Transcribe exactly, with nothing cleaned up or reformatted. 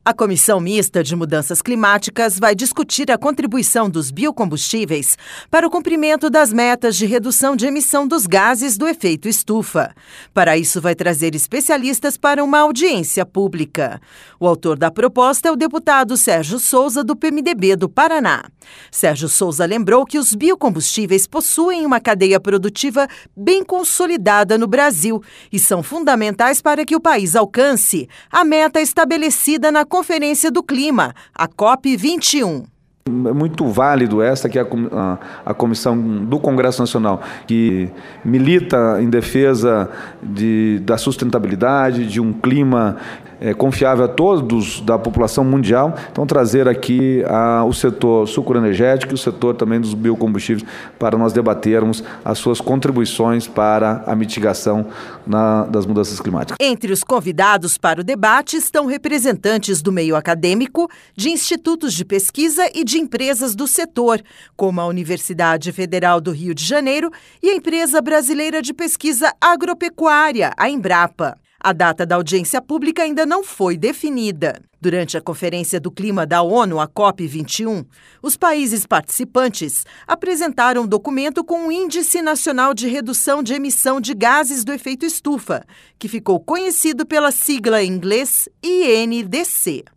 A Comissão Mista de Mudanças Climáticas vai discutir a contribuição dos biocombustíveis para o cumprimento das metas de redução de emissão dos gases do efeito estufa. Para isso, vai trazer especialistas para uma audiência pública. O autor da proposta é o deputado Sérgio Souza, do P M D B do Paraná. Sérgio Souza lembrou que os biocombustíveis possuem uma cadeia produtiva bem consolidada no Brasil e são fundamentais para que o país alcance a meta estabelecida na Conferência do Clima, a COP vinte e um. É muito válido esta que é a, a comissão do Congresso Nacional, que milita em defesa de, da sustentabilidade, de um clima é, confiável a todos da população mundial. Então, trazer aqui a, o setor sucroenergético e o setor também dos biocombustíveis para nós debatermos as suas contribuições para a mitigação na, das mudanças climáticas. Entre os convidados para o debate estão representantes do meio acadêmico, de institutos de pesquisa e de empresas do setor, como a Universidade Federal do Rio de Janeiro e a Empresa Brasileira de Pesquisa Agropecuária, a Embrapa. A data da audiência pública ainda não foi definida. Durante a Conferência do Clima da ONU, a COP vinte e um, os países participantes apresentaram um documento com o Índice Nacional de Redução de Emissão de Gases do Efeito Estufa, que ficou conhecido pela sigla em inglês I N D C.